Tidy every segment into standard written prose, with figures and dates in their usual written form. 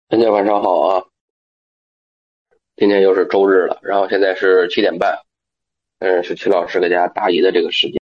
大家晚上好啊！今天又是周日了，然后现在是7点半，是曲老师给大家答疑的这个时间。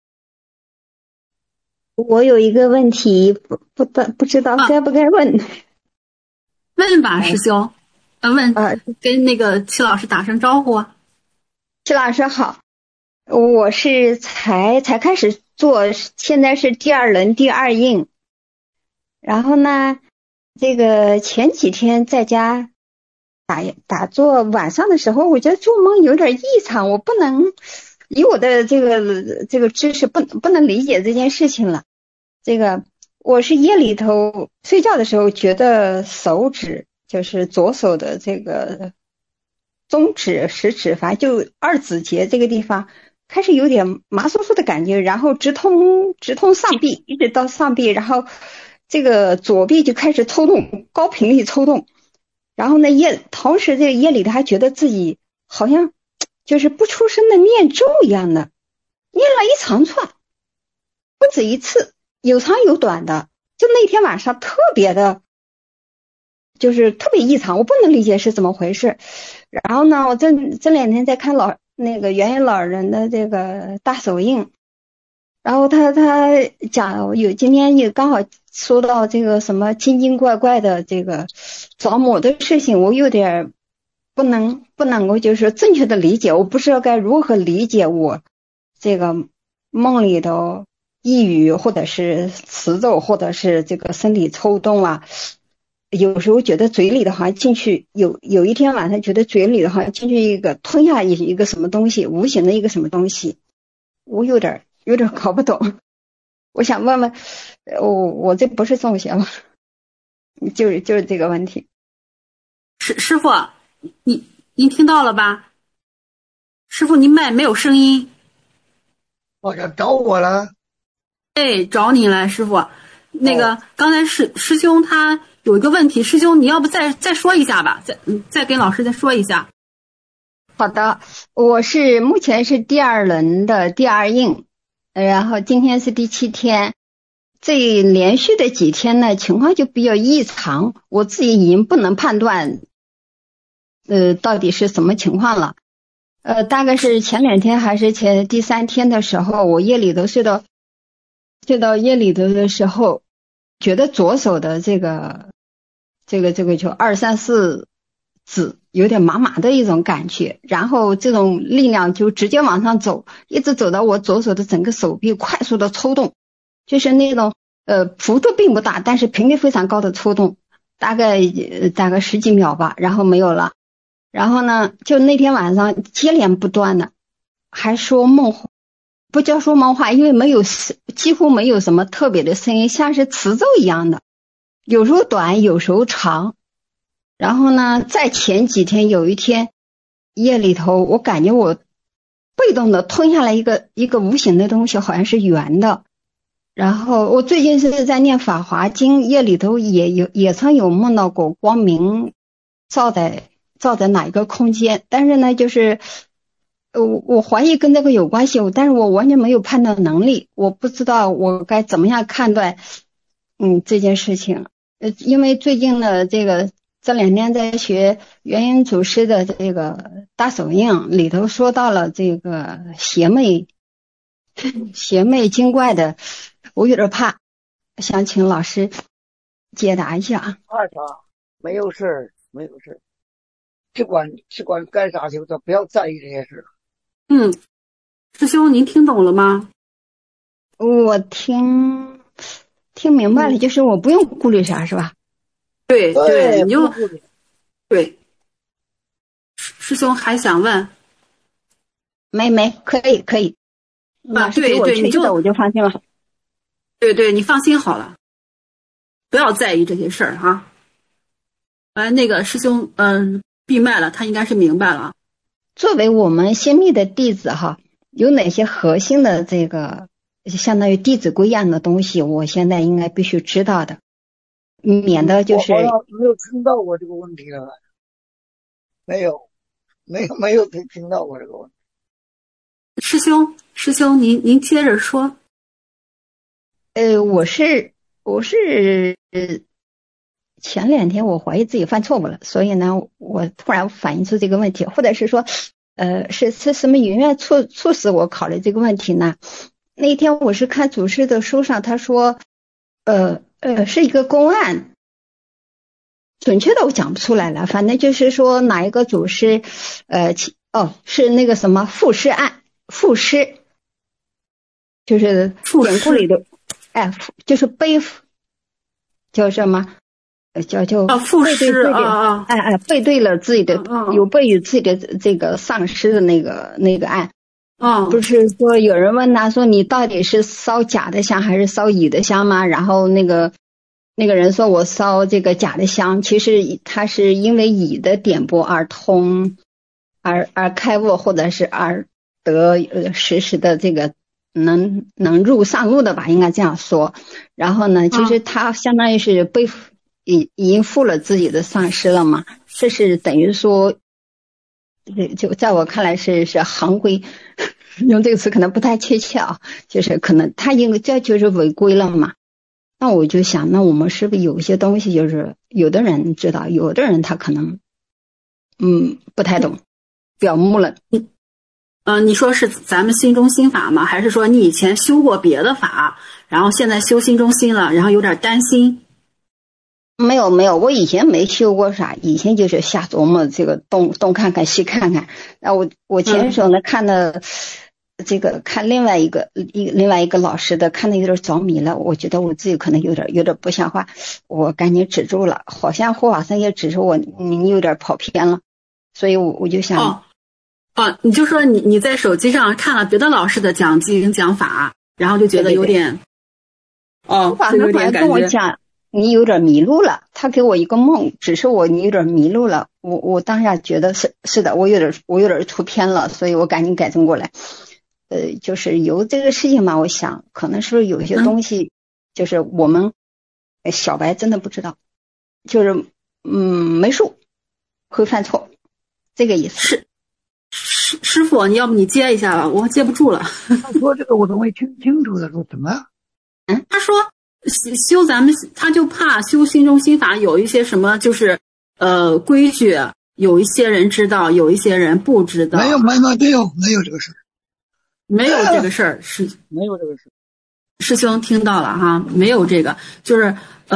我有一个问题，不知道啊， 该不该问。 问吧， 哎， 师兄。问， 呃， 跟那个齐老师打声招呼啊。 曲老师好，我是才开始做，现在是第二轮第二印。然后呢，这个前几天在家打坐，晚上的时候，我觉得做梦有点异常，我不能以我的这个知识不能理解这件事情了。这个我是夜里头睡觉的时候，觉得手指就是左手的这个中指、食指，反正就二指节这个地方开始有点麻酥酥的感觉，然后直通上臂，一直到上臂，然后这个左臂就开始抽动，高频率抽动。然后呢，同时这个夜里头还觉得自己好像就是不出声的念咒一样的，念了一长串，不止一次，有长有短的。就那天晚上特别的，就是特别异常，我不能理解是怎么回事。然后呢，我这两天在看那个元元老人的这个大手印，然后他讲今天也刚好说到这个什么精精怪怪的这个着魔的事情，我有点不能够就是正确的理解，我不知道该如何理解我这个梦里头抑郁或者是词咒或者是这个身体抽动啊。有时候觉得嘴里的好像进去有一天晚上觉得嘴里的好像进去一个吞下一个什么东西，无形的一个什么东西，我有点搞不懂。我想问问，我这不是中邪吗？就是这个问题。 师傅，您听到了吧？师傅，您麦没有声音。 好像找我了。 哎，找你了，师傅。那哦， 个刚才师兄他有一个问题，师兄你要不再说一下吧，再跟老师再说一下。 好的，我是目前是第二轮的第二印，然后今天是第7天。这连续的几天呢，情况就比较异常，我自己已经不能判断，到底是什么情况了。大概是前2天还是第3天的时候，我夜里头睡到夜里头的时候，觉得左手的这个就2、3、4指有点麻麻的一种感觉，然后这种力量就直接往上走，一直走到我左手的整个手臂快速的抽动，就是那种幅度并不大，但是频率非常高的抽动，大概十几秒吧，然后没有了。然后呢，就那天晚上接连不断的，还说梦话，不叫说梦话，因为几乎没有什么特别的声音，像是词咒一样的，有时候短，有时候长。然后呢，在前几天有一天夜里头，我感觉我被动的吞下来一个无形的东西，好像是圆的。然后我最近是在念《法华经》，夜里头也曾有梦到过光明照在哪一个空间，但是呢，就是我怀疑跟这个有关系，但是我完全没有判断能力，我不知道我该怎么样判断这件事情。因为最近的这2天在学元音祖师的这个大手印里头说到了这个邪魅精怪的，我有点怕，想请老师解答一下。 怕啥？没有事儿，没有事儿。只管干啥去，都不要在意这些事。 嗯，师兄您听懂了吗？ 我听明白了，就是我不用顾虑啥，是吧？ 对对， 对， 你就不顾虑。 对。师兄还想问没，可以， 啊？ 老师给对对， 我确定的，我就放心了。 对对，你放心好了，不要在意这些事儿哈。那个师兄，闭麦了，他应该是明白了。 作为我们新密的弟子哈，有哪些核心的这个相当于弟子规一样的东西，我现在应该必须知道的，免得就我好是像没有听到过这个问题了。没有，没有听到过这个问题。 师兄，您接着说。 我是前2天我怀疑自己犯错误了，所以呢，我突然反映出这个问题，或者是说，是什么原因促使我考虑这个问题呢？那一天我是看祖师的书上，他说，是一个公案，准确的我讲不出来了，反正就是说哪一个祖师，是那个什么赋诗案，赋诗，就是典故里的，就是背，叫什么？叫赋诗背对了自己的，有背与自己的这个丧失的那个案。不是说有人问他说你到底是烧假的香还是烧乙的香吗？然后那个人说我烧这个假的香，其实他是因为乙的点拨而通，而开悟，或者是而得时的这个能上路的吧，应该这样说。然后呢，其实他相当于是已经负了自己的丧失了嘛，这是等于说，就在我看来是行规，用这个词可能不太贴切啊，就是可能他因为这就是违规了嘛。那我就想，那我们是不是有一些东西，就是有的人知道，有的人他可能不太懂，表目了。 你说是咱们心中心法吗？还是说你以前修过别的法，然后现在修心中心了，然后有点担心？ 没有，我以前没修过啥，以前就是瞎琢磨，这个东看看西看看。那我前手呢看的这个看另外一个老师的，看的有点着迷了，我觉得我自己可能有点不像话，我赶紧止住了。好像护法僧也指出我你有点跑偏了，所以我就想你就说你在手机上看了别的老师的讲经讲法，然后就觉得有点护法僧好像跟我讲你有点迷路了，他给我一个梦，只是你有点迷路了。我当下觉得是的，我有点出偏了，所以我赶紧改正过来。就是由这个事情嘛，我想可能是不是有些东西，就是我们小白真的不知道，就是没数会犯错，这个意思。 师傅，你要不你接一下吧，我接不住了。 他说这个我都没听清楚，他说怎么？ 他说修咱们，他就怕修心中心法有一些什么就是规矩，有一些人知道，有一些人不知道。 没有这个事， 没有这个事儿， 没有这个事。 师兄听到了哈，没有这个，就是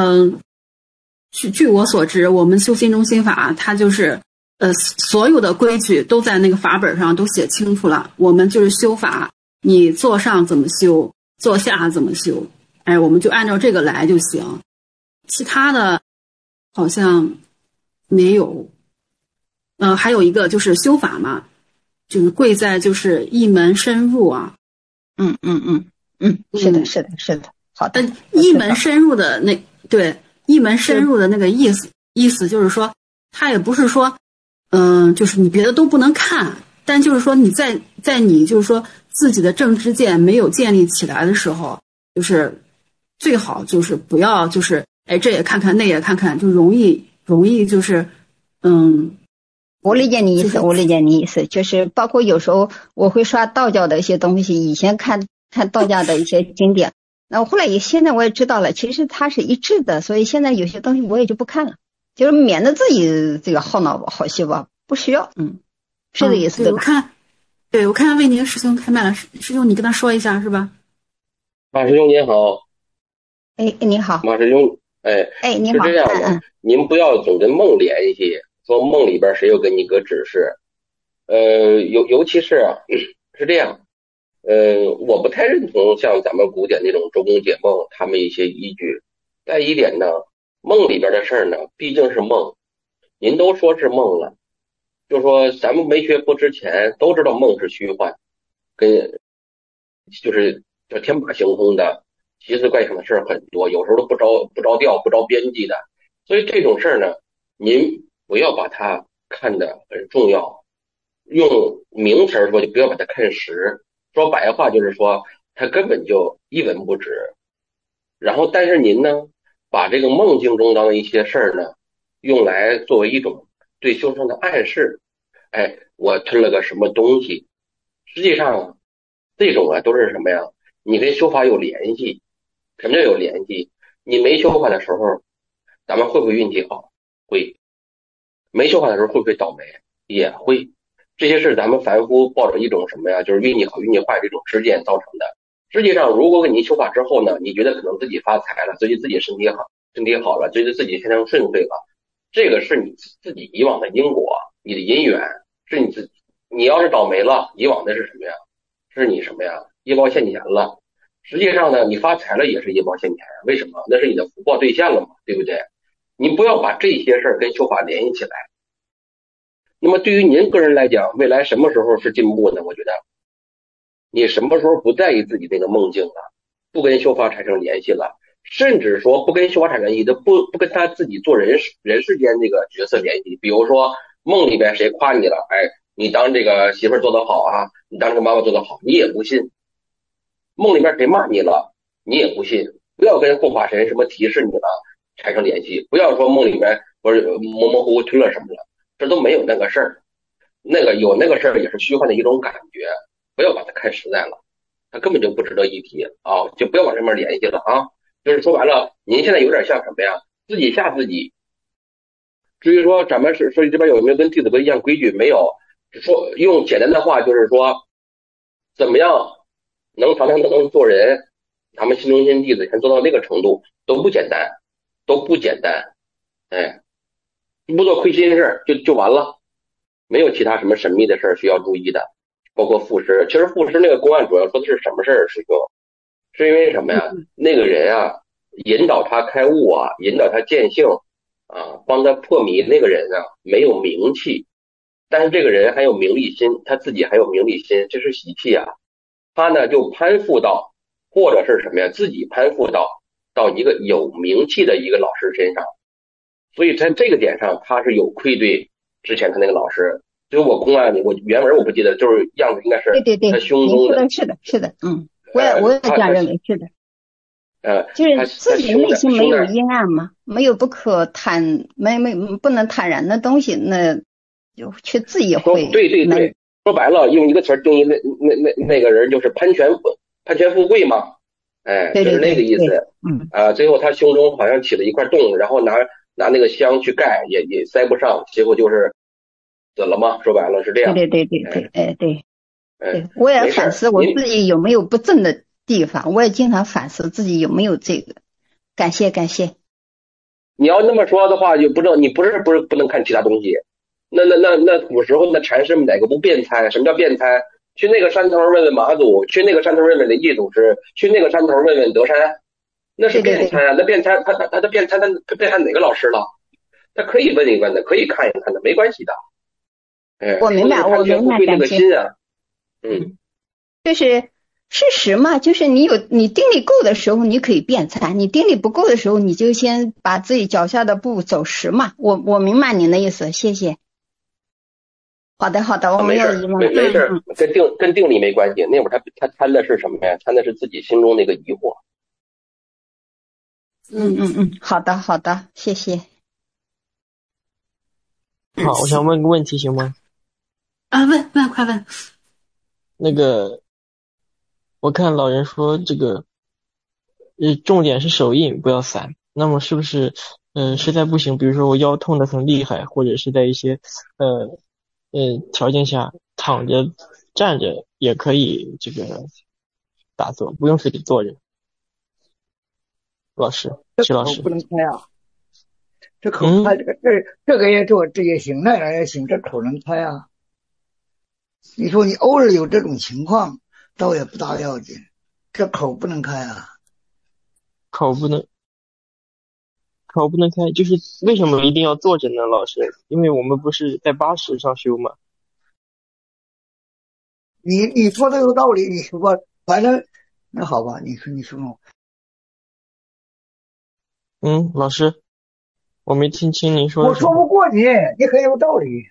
据我所知，我们修心中心法，它就是所有的规矩都在那个法本上都写清楚了。我们就是修法，你坐上怎么修，坐下怎么修，我们就按照这个来就行。其他的好像没有。还有一个就是修法嘛，就是贵在就是一门深入啊。 是的，好的。 一门深入的一门深入的那个意思就是说，他也不是说就是你别的都不能看，但就是说你在你就是说自己的正知见没有建立起来的时候，就是最好就是不要就是这也看看那也看看，就容易就是我理解你意思，就是包括有时候我会刷道教的一些东西，以前看道教的一些经典，那我后来现在我也知道了，其实它是一致的，所以现在有些东西我也就不看了，就是免得自己这个耗脑好细胞，不需要。是这意思对吧？ 我看为您师兄开麦了，师兄你跟他说一下是吧？ 马师兄您好。 你好。 马师兄， 你好。 是这样的，您不要总跟梦联系，说梦里边谁又给你个指示，尤其是是这样，我不太认同像咱们古典那种周公解梦他们一些依据。再一点呢，梦里边的事儿呢毕竟是梦，您都说是梦了，就说咱们没学佛之前都知道梦是虚幻，跟就是叫天马行空的奇思怪想的事儿很多，有时候都不着调不着边际的，所以这种事儿呢，您不要把它看得很重要，用名词说就不要把它看实，说白话就是说它根本就一文不值。然后但是您呢，把这个梦境中当的一些事儿呢，用来作为一种对修生的暗示，我吞了个什么东西，实际上这种都是什么呀？你跟修法有联系。什么叫有联系？你没修法的时候， 咱们会不会运气好？会。没修好的时候会不会倒霉？也会。这些是咱们凡夫抱着一种什么呀，就是运气好运气坏这种执见造成的。实际上如果给你修法之后呢，你觉得可能自己发财了，觉得自己身体好了，觉得自己天生顺遂了，这个是你自己以往的因果，你的因缘是你自己。你要是倒霉了，以往的是什么呀？是你什么呀？业报现前了。实际上呢，你发财了也是业报现前，为什么？那是你的福报兑现了嘛，对不对？你不要把这些事儿跟修法联系起来。那么对于您个人来讲，未来什么时候是进步呢？我觉得你什么时候不在意自己那个梦境了，不跟修法产生联系了，甚至说不跟修法产生联系的，不跟他自己做人世间这个角色联系。比如说梦里边谁夸你了，哎，你当这个媳妇儿做得好啊，你当这个妈妈做得好，你也不信。梦里边谁骂你了，你也不信。不要跟护法神什么提示你了产生联系，不要说梦里面不是模模糊糊推了什么了，这都没有那个事儿。那个有那个事儿也是虚幻的一种感觉，不要把它看实在了，它根本就不值得一提啊，就不要往这边联系了啊。就是说白了，您现在有点像什么呀？自己吓自己。至于说咱们是说这边有没有跟弟子规一样规矩，没有。说用简单的话就是说，怎么样能堂堂正正做人，咱们心中心弟子全做到那个程度都不简单，都不简单。哎，不做亏心事就完了，没有其他什么神秘的事需要注意的。包括赋诗，其实赋诗那个公案主要说的是什么事儿？师兄，是因为什么呀？那个人啊，引导他开悟啊，引导他见性啊，帮他破迷。那个人啊，没有名气，但是这个人还有名利心，他自己还有名利心，这是习气啊。他呢就攀附到，或者是什么呀？自己攀附到一个有名气的一个老师身上，所以在这个点上他是有愧对之前他那个老师。就我公案里，我原文我不记得，就是样子应该是对， 他胸中的， 是的，我也这样认为，是的。就是自己内心没有阴暗嘛，没有不可坦，不能坦然的东西，那就去自己会。 对，说白了，用一个词定义那个人就是攀权富贵嘛，哎，就是那个意思。最后他胸中好像起了一块洞，然后拿那个香去盖，也塞不上，结果就是死了嘛。说白了是这样。 对，我也反思我自己有没有不正的地方，我也经常反思自己有没有这个。感谢。 你要那么说的话，就不能，你不是不能看其他东西。那古时候那禅师们哪个不辩参？什么叫辩参？去那个山头问问马祖，去那个山头问问灵济祖师，去那个山头问问德山，那是辩参啊。那辩参他的辩参，他辩参哪个老师了？他可以问一问的，可以看一看的，没关系的。哎， 我明白， 感谢。 就是事实嘛，就是你定力够的时候，你可以辩参；你定力不够的时候，你就先把自己脚下的步走实嘛。我明白您的意思，谢谢。好的，我没有疑问。 没事，跟定力没关系。那会儿他参的是什么呀？参的是自己心中那个疑惑。 好的，谢谢。 好，我想问个问题，行吗？ 问，快问。 那个，我看老人说这个，重点是手印，不要散。那么是不是，实在不行，比如说我腰痛的很厉害，或者是在一些，条件下躺着、站着也可以这个打坐，不用非得坐着。徐老师， 不能开啊！这口开，这个也做，这也行，那个也行，这口能开啊。你说你偶尔有这种情况，倒也不大要紧，这口不能开啊。 口不能开，就是为什么一定要坐着呢？老师，因为我们不是在80上修吗？ 你说的有道理，你说吧，反正那好吧，你说。 老师，我没听清您说的。 我说不过你很有道理。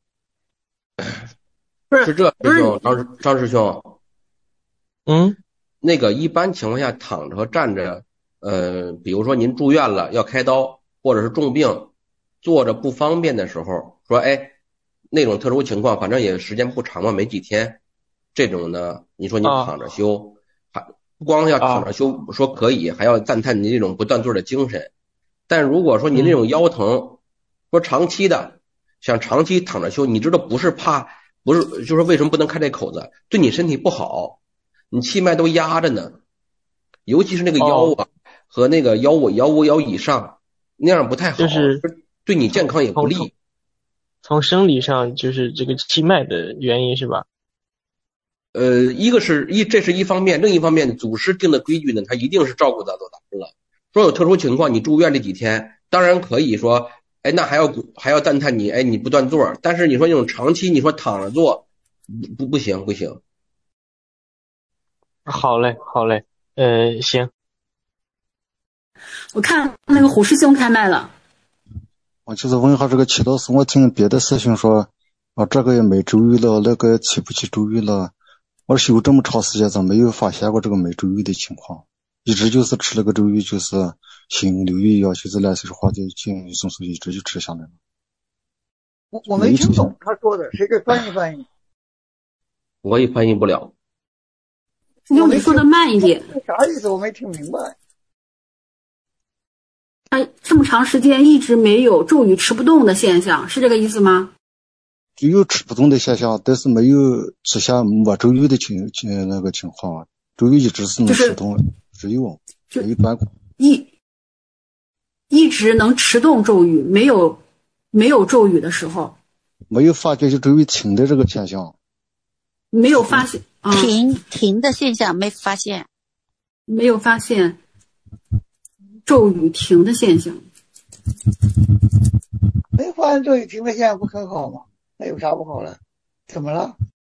是这师兄，张师兄。那个一般情况下躺着和站着，比如说您住院了要开刀，或者是重病，坐着不方便的时候，说那种特殊情况，反正也时间不长嘛，没几天，这种呢，你说你躺着修，还不光要躺着修，说可以，还要赞叹你这种不断座的精神。 但如果说你那种腰疼，说长期的，想长期躺着休，你知道不是怕，不是就是为什么不能开这口子？对你身体不好，你气脉都压着呢，尤其是那个腰啊和那个腰窝以上那样不太好， 就是对你健康也不利。 从生理上就是这个气脉的原因是吧？ 这是一方面，另一方面祖师定的规矩呢，他一定是照顾到咱们了。说有特殊情况，你住院这几天，当然可以说，哎，那还要赞叹你，哎，你不断做。但是你说那种长期，你说躺着做，不行。 好嘞，行。 我看那个虎师兄开麦了。 我就是问一下这个祈祷师，我听别的师兄说，这个也没周瑜了，那个也起不起周瑜了。我修这么长时间，怎么没有发现过这个没周瑜的情况？一直就是吃了个周瑜，就是行刘玉药，就是来水化的进总是一直就吃下来了。 我没听懂他说的，谁给翻译翻译？ 我也翻译不了。 用你说的慢一点。 啥意思？我没听明白。 他这么长时间一直没有咒语吃不动的现象，是这个意思吗？ 只有吃不动的现象，但是没有吃下没周瑜的那个情况。周瑜一直是能吃动，只有没有断过。 一直能持动咒语，没有咒语的时候， 没有发觉就周瑜停的这个现象， 没有发现停的现象没发现， 没有发现咒语停的现象， 没发现咒语停的现象不很好吗？那有啥不好了？怎么了？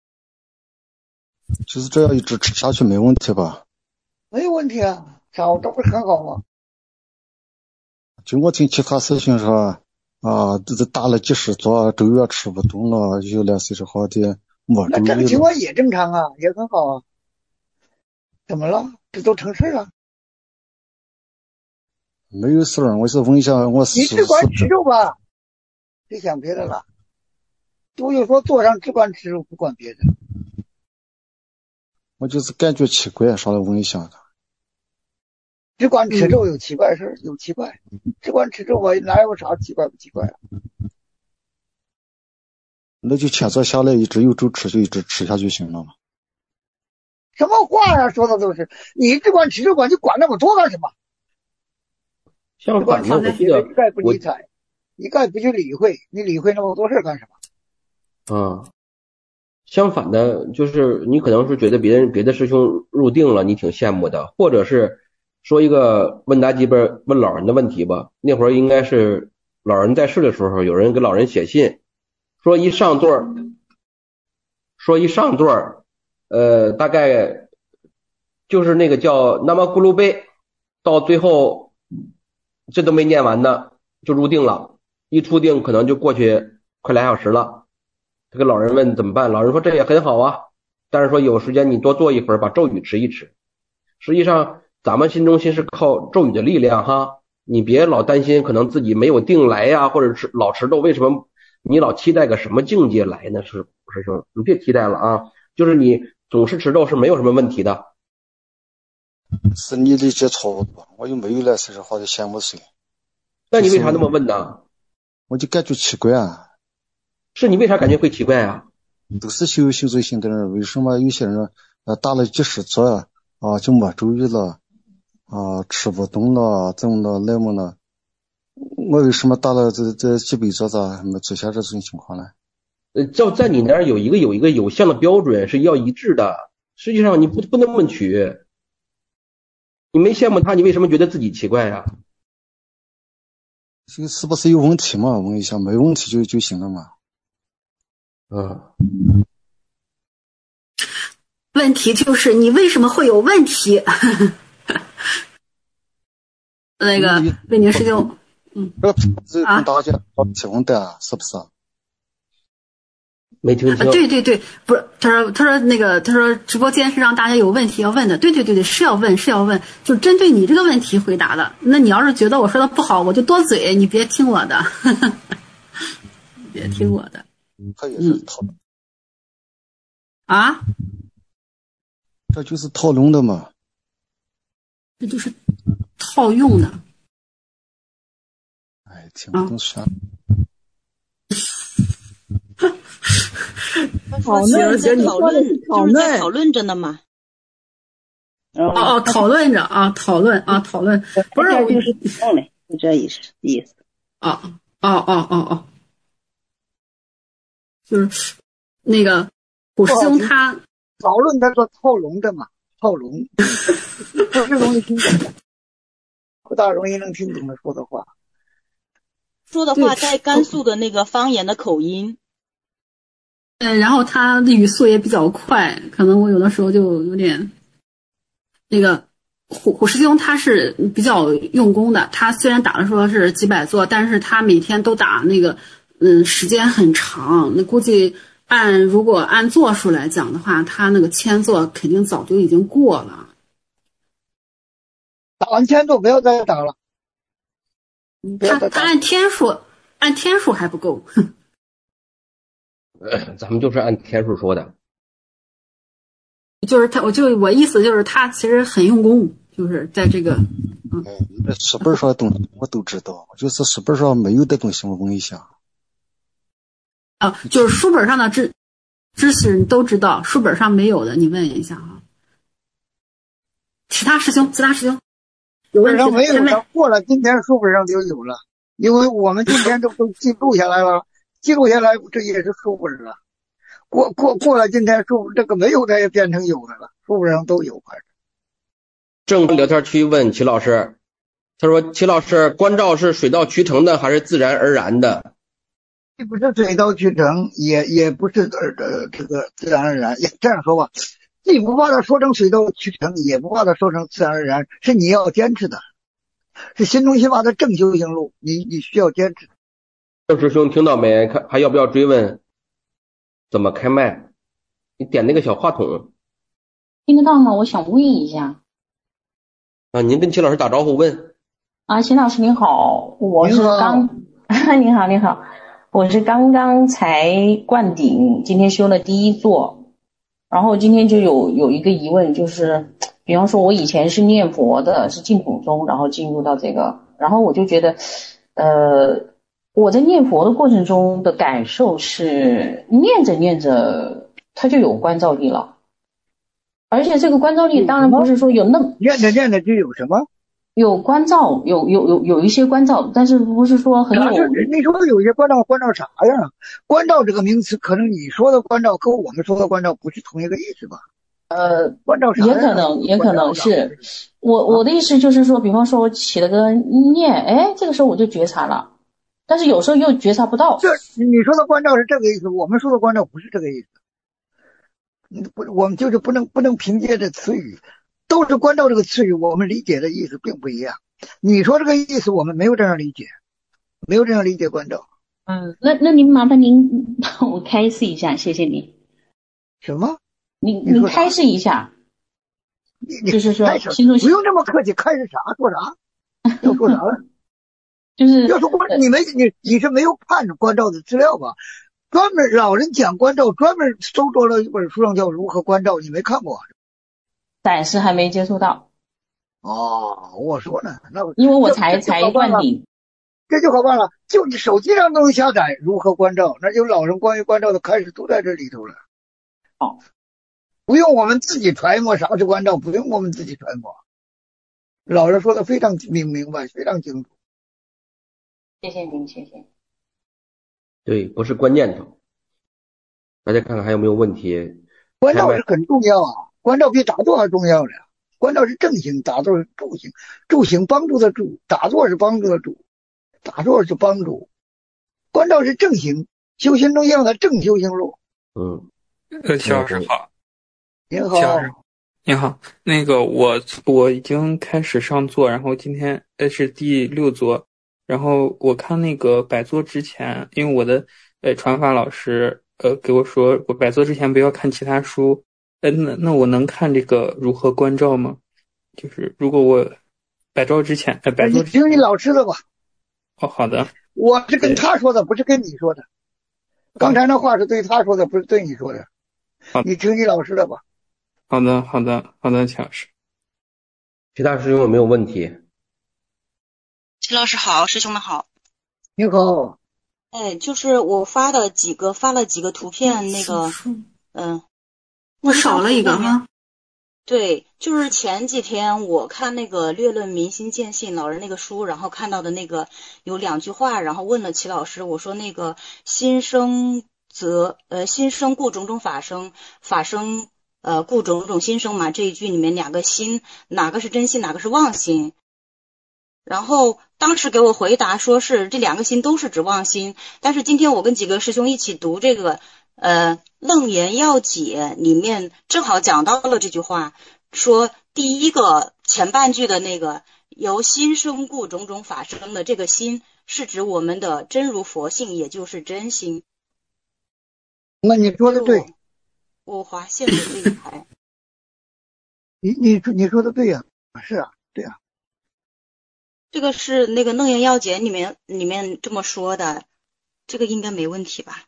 就是这样一直吃下去没问题吧？ 没有问题啊，这不是很好吗？ 就我听其他师兄说这打了几十座，周瑜吃不动了，有类似这好的没周瑜了。 那这个情况也正常啊，也很好啊。怎么了？这都成事了？ 没有事儿，我是问一下我你只管吃肉吧，别想别的了。都有说坐上只管吃肉，不管别的。 我就是感觉奇怪，上来问一下他。 只管吃肉有奇怪事儿，有奇怪。只管吃肉吧，哪有啥奇怪不奇怪啊？ 那就牵着下来，一直有粥吃，就一直吃下就行了嘛。 什么话呀，说的都是你只管吃肉吧，你管那么多干什么？ 相反的，我记得一概不理睬，一概不去理会，你理会那么多事干什么？ 相反的，就是你可能是觉得别的师兄入定了，你挺羡慕的，或者是说一个问答机本问老人的问题吧。那会儿应该是老人在世的时候，有人给老人写信，说一上座，大概就是那个叫那么咕噜贝，到最后这都没念完呢，就入定了，一出定可能就过去快2小时了。这个老人问怎么办，老人说这也很好啊，但是说有时间你多做一会儿，把咒语吃一吃。实际上咱们心中心是靠咒语的力量哈，你别老担心可能自己没有定来呀，或者是老迟到，为什么你老期待个什么境界来呢？是不是兄？你别期待了啊，就是你总是迟到是没有什么问题的。 是你理解错误吧？我又没有来说实话的羡慕谁。 那你为啥那么问呢？ 我就感觉奇怪啊。 是你为啥感觉会奇怪啊？ 都是修罪行的人，为什么有些人打了几十座就没咒语了吃不动了，怎么了那么了？我为什么打了这几百座没出现这种情况呢？ 在你那儿有一个有效的标准是要一致的，实际上你不能问取。你没羡慕他，你为什么觉得自己奇怪呀？ 是不是有问题嘛？问一下，没问题就行了嘛。 问题就是你为什么会有问题？那个魏宁师兄， 这跟大家提问的是不是？ 没听清。 对，不是，他说直播间是让大家有问题要问的，对，是要问，就针对你这个问题回答的。那你要是觉得我说的不好，我就多嘴，你别听我的，别听我的。 这也是讨论这就是讨论的嘛。 这就是套用的。 哎，听不懂算了。 行行，讨论就是在讨论着呢嘛。 讨论着啊，讨论，不是我就是用嘞，就这意思。 就是那个虎师兄他讨论他说套笼的嘛，套笼不是容易听懂的，不大容易能听懂他说的话。 说的话带甘肃的那个方言的口音。 然后他的语速也比较快，可能我有的时候就有点那个虎师兄他是比较用功的，他虽然打的说是几百座，但是他每天都打那个时间很长，那估计如果按座数来讲的话，他那个1000座肯定早就已经过了。 打完1000座不要再打了。 他按天数还不够。 咱们就是按天数说的。 就是我意思就是他其实很用功，就是在这个书本上的东西我都知道，就是书本上没有的东西我问一下。 就是书本上的知识你都知道，书本上没有的你问一下啊。其他师兄有问题没有的，过了今天书本上就有了，因为我们今天都记录下来了，记录下来这也是书本了。过了今天书这个没有的也变成有的了，书本上都有。 正聊天区问齐老师，他说齐老师，关照是水到渠成的还是自然而然的？ 既不是水到渠成，也不是这个自然而然。这样说吧，既不把它说成水到渠成，也不把它说成自然而然，是你要坚持的，是心中心法的正修行路，你需要坚持。 郑师兄听到没？还要不要追问？怎么开麦？你点那个小话筒。 听得到吗？我想问一下。 您跟齐老师打招呼问。 齐老师您好，我是您好，我是刚刚才灌顶，今天修了第1座，然后今天就有一个疑问，就是比方说我以前是念佛的，是净土宗，然后进入到这个，然后我就觉得我在念佛的过程中的感受是念着它就有关照力了，而且这个关照力当然不是说有那么念着就有什么有关照，有一些关照，但是不是说很有。 你说有些关照啥呀？关照这个名词，可能你说的关照跟我们说的关照不是同一个意思吧？关照啥？ 也可能是。我的意思就是说，比方说我起了个念，这个时候我就觉察了，但是有时候又觉察不到。 你说的关照是这个意思，我们说的关照不是这个意思。我们就是不能凭借着词语。都是关照这个词语，我们理解的意思并不一样。你说这个意思，我们没有这样理解，关照。 那您麻烦您帮我开示一下，谢谢您。 什么？ 您开示一下。就是说， 不用这么客气，开示啥说啥，要说啥了？ 就是要说你是没有看关照的资料吧？专门老人讲关照，专门搜着了一本书上叫《如何关照》，你没看过？ 暂时还没接触到。 我说呢， 因为我才灌顶， 这就好办了，就你手机上都能下载如何关照，那就老人关于关照的开始都在这里头了。不用我们自己揣摩啥是关照，不用我们自己揣摩，老人说的非常明白，非常清楚。 谢谢您，谢谢。 对，不是关念头。大家看看还有没有问题？ 关照是很重要啊。关照比打坐还重要呢。关照是正行，打坐是助行。助行帮助的助，打坐是帮助的助，打坐是帮助。关照是正行，修行中要的正修行路。 齐老师好。 您好。 您好，那个我已经开始上座，然后今天是第6座，然后我看那个摆座之前，因为我的传法老师给我说，我摆座之前不要看其他书。那我能看这个如何关照吗？就是如果我摆座之前， 你听你老师的吧。 好的。 我是跟他说的，不是跟你说的。刚才那话是对他说的，不是对你说的。你听你老师的吧。 好的，齐老师。 其他师兄有没有问题？ 齐老师好，师兄们好。 你好。 哎，就是我发了几个图片，那个， 我少了一个哈。 对，就是前几天我看那个《略论民心见性》老人那个书，然后看到的那个有2句话，然后问了齐老师，我说那个心生故种种法生，法生故种种心生嘛，这一句里面2个心，哪个是真心，哪个是妄心？然后当时给我回答说是这2个心都是指妄心，但是今天我跟几个师兄一起读这个楞严要解里面正好讲到了这句话，说第一个前半句的那个由心生故种种法生的这个心是指我们的真如佛性，也就是真心。 那你说的对， 我划线的这一排。 你说的对呀，是啊，对啊。 这个是那个楞严要解里面这么说的，这个应该没问题吧？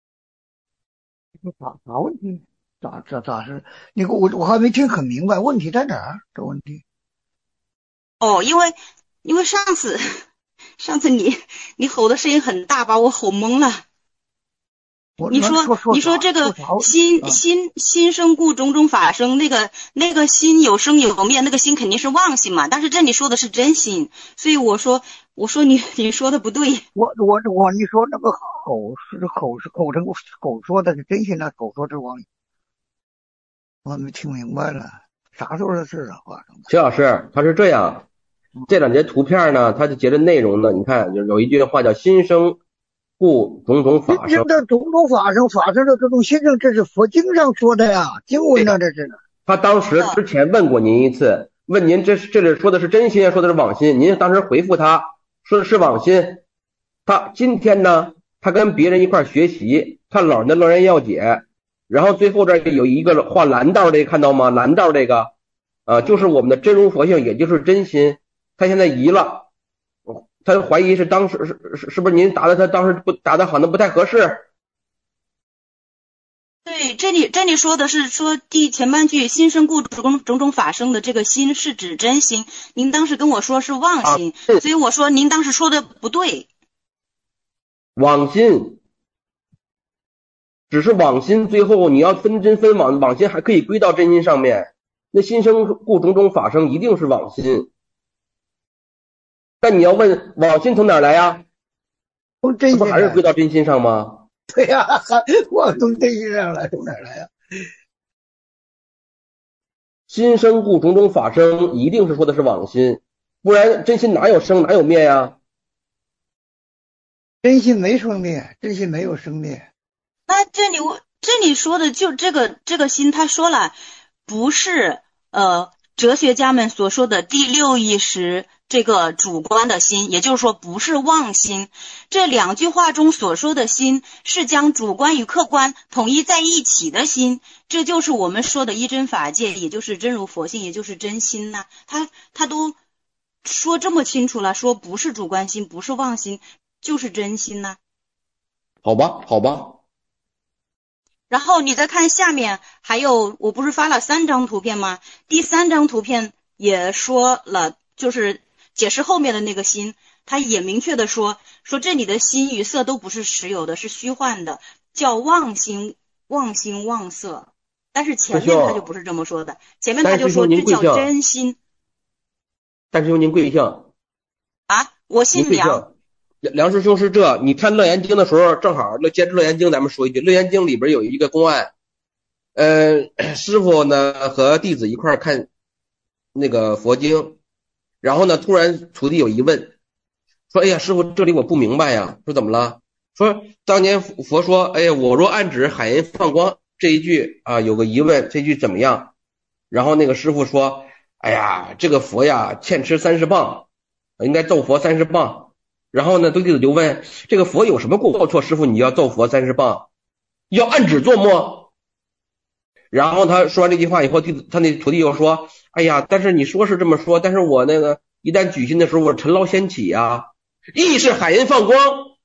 啥问题？咋是？我还没听很明白，问题在哪儿？这问题？ 哦，因为上次你吼的声音很大，把我吼懵了。你说这个心生故种种法生，那个心有生有灭，那个心肯定是妄心嘛。但是这里说的是真心，所以我说你说的不对。 你说那个口说的是真心，那口说是妄心，我没听明白了，啥时候的事啊？ 齐老师，他是这样，这2节图片呢，它就接着内容呢，你看有一句话叫心生故种种法生， 的种种法生的这种心生，这是佛经上说的呀，经文上这是。 他当时之前问过您一次，问您这里说的是真心，说的是妄心，您当时回复他说的是妄心。他今天呢，他跟别人一块学习，看老人的楞严要解，然后最后这有一个画蓝道这个看到吗？蓝道这个就是我们的真如佛性，也就是真心。他现在移了。他怀疑是当时是不是您答的他当时不答的好像不太合适？ 对，这里说的是说前半句心生故种种法生的这个心是指真心，您当时跟我说是妄心，所以我说您当时说的不对。 妄心只是妄心，最后你要分真分妄，妄心还可以归到真心上面。那心生故种种法生一定是妄心。但你要问妄心从哪儿来呀？ 从真心， 不还是归到真心上吗？ 对呀，我从真心上来，从哪儿来呀？ 心生故种种法生，一定是说的是妄心，不然真心哪有生哪有灭呀？ 真心没生灭，真心没有生灭。 那这里说的就这个心，他说了，不是哲学家们所说的第6意识这个主观的心，也就是说不是妄心。这2句话中所说的心是将主观与客观统一在一起的心，这就是我们说的一真法界，也就是真如佛性，也就是真心呐。他都说这么清楚了，说不是主观心，不是妄心，就是真心呐。 好吧。 然后你再看下面，还有我不是发了3张图片吗？第3张图片也说了，就是解释后面的那个心，他也明确的说这里的心与色都不是实有的，是虚幻的，叫妄心妄色。但是前面他就不是这么说的，前面他就说这叫真心。 但是您贵姓啊？我姓梁。 梁师兄是这，你看《楞严经》的时候，正好接着《楞严经》，咱们说一句，《楞严经》里边有一个公案，师傅呢和弟子一块看那个佛经，然后呢，突然徒弟有疑问，说：“哎呀，师傅，这里我不明白呀。”说怎么了？说当年佛说：“哎呀，我若暗指海银放光这一句啊，有个疑问，这句怎么样？”然后那个师傅说：“哎呀，这个佛呀，欠吃30棒，应该揍佛30棒。”然后呢，弟子就问：“这个佛有什么过错？师傅你要揍佛30棒，要按指做么？”然后他说完这句话以后，他那徒弟又说：“哎呀，但是你说是这么说，但是我那个一旦举心的时候，我尘劳掀起呀，意是海银放光，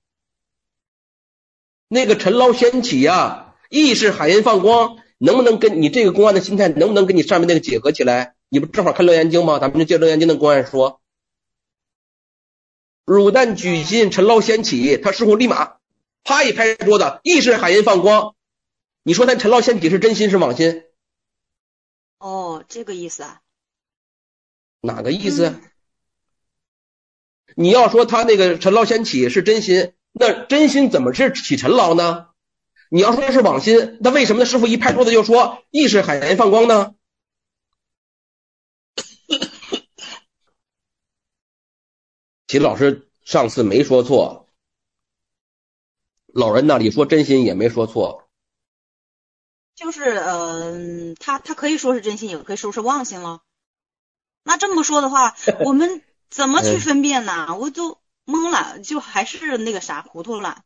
那个尘劳掀起呀，意是海银放光，能不能跟你这个公案的心态，能不能跟你上面那个结合起来？你不正好看《楞严经》吗？咱们就借《楞严经》的公案说。” 汝但举心尘劳掀起，他师傅立马啪一拍桌子，意识海银放光。你说他尘劳掀起是真心是妄心？ 哦，这个意思啊？ 哪个意思？你要说他那个尘劳掀起是真心，那真心怎么是起尘劳呢？你要说是妄心，那为什么师傅一拍桌子就说意识海银放光呢？齐老师上次没说错，老人那里说真心也没说错， 就是他可以说是真心，也可以说是妄心了。那这么说的话，我们怎么去分辨呢？我就懵了，就还是那个啥糊涂了。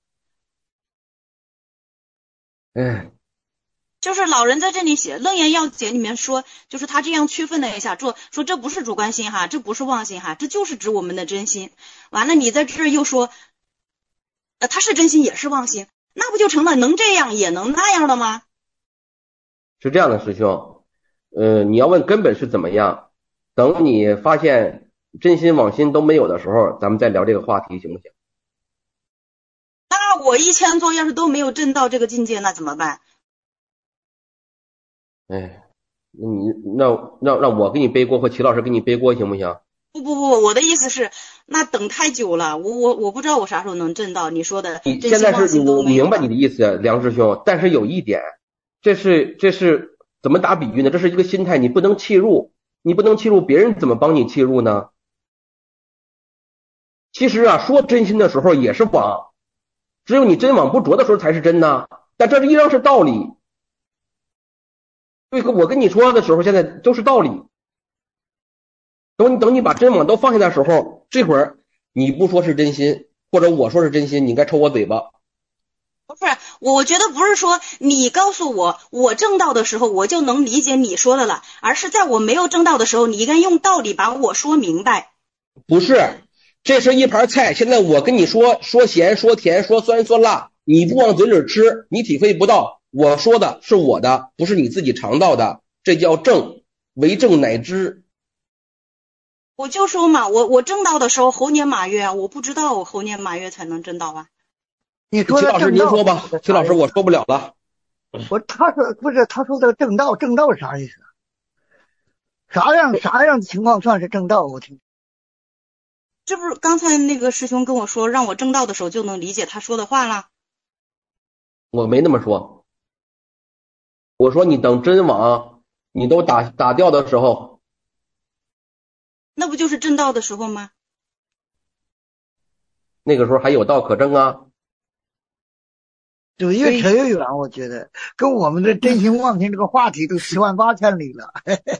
就是老人在这里写《楞严要解》里面说，就是他这样区分了一下，说这不是主观心哈，这不是妄心哈，这就是指我们的真心。完了，你在这儿又说，他是真心也是妄心，那不就成了能这样也能那样了吗？ 是这样的，师兄，你要问根本是怎么样，等你发现真心妄心都没有的时候，咱们再聊这个话题，行不行？ 那我1000座要是都没有证到这个境界，那怎么办？ 那让我给你背锅，或齐老师给你背锅，行不行？ 不，我的意思是，那等太久了，我不知道我啥时候能证到你说的。 你现在是我明白你的意思，梁师兄，但是有一点，这是怎么打比喻呢？这是一个心态，你不能弃入，别人怎么帮你弃入呢？其实啊，说真心的时候也是妄，只有你真妄不着的时候才是真呢。但这依然是道理。对，我跟你说的时候，现在都是道理。等你把真妄都放下的时候，这会儿你不说是真心，或者我说是真心，你该抽我嘴巴。 不是，我觉得不是说你告诉我证道的时候，我就能理解你说的了，而是在我没有证道的时候，你应该用道理把我说明白。 不是，这是一盘菜，现在我跟你说咸说甜说酸说辣，你不往嘴里吃，你体会不到。我说的是我的，不是你自己尝到的，这叫正，为正乃知。 我就说嘛，我证道的时候猴年马月啊，我不知道我猴年马月才能证道啊。 你说齐老师您说吧，齐老师我说不了了。 他说的正道啥意思？啥样的情况算是正道？我听。 这不是刚才那个师兄跟我说，让我证道的时候就能理解他说的话了。 我没那么说，我说你等真网你都打掉的时候， 那不就是证道的时候吗？ 那个时候还有道可证啊。 就越扯越远，我觉得跟我们的真心妄心这个话题都108000里了。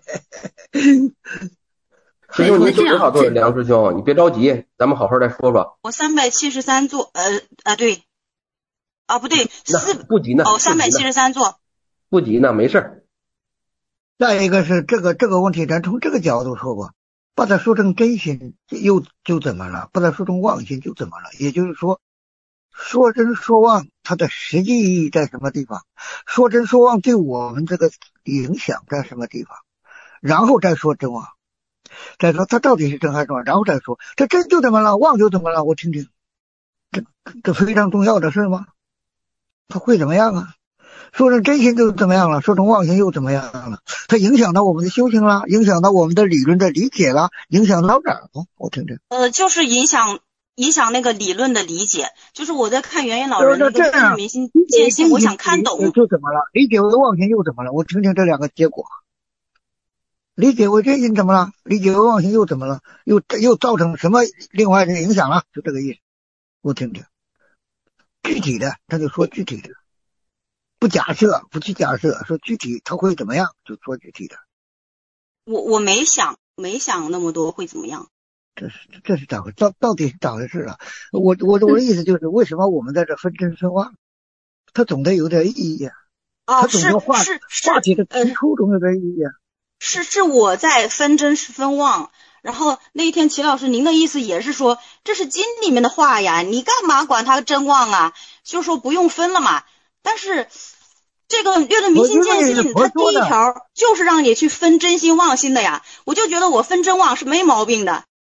师兄，你修多少座？梁师兄，你别着急，咱们好好再说说。 我373座，对，不对， 不急呢。 373座， 不急呢，没事。 再一个是这个问题，咱从这个角度说吧，把它说成真心就怎么了？把它说成妄心就怎么了？也就是说，说真说妄，它的实际意义在什么地方？说真说妄对我们这个影响在什么地方？然后再说真妄，再说它到底是真还是妄，然后再说这真就怎么了，妄就怎么了？我听听，这非常重要的事吗？它会怎么样啊？说成真心就怎么样了，说成妄心又怎么样了？它影响到我们的修行了，影响到我们的理论的理解了，影响到哪儿？我听听。 就是影响那个理论的理解。就是我在看圆圆老人那个明心见性，我想看懂就怎么了？理解为妄心又怎么了？我听听这两个结果。理解为真心怎么了？理解为妄心又怎么了？又造成什么另外的影响了？就这个意思，我听听。具体的他就说具体的，不去假设，说具体他会怎么样，就说具体的。 我没想那么多会怎么样。 这是咋回事？到底是咋回事啊？我的意思就是，为什么我们在这分真分妄？它总得有点意义啊。它总得话题的提出总有点意义啊。 是我在分真是分妄。然后那一天齐老师您的意思也是说，这是经里面的话呀，你干嘛管它真妄啊？就说不用分了嘛。但是这个略论明心见性，它第一条就是让你去分真心妄心的呀。我就觉得我分真妄是没毛病的。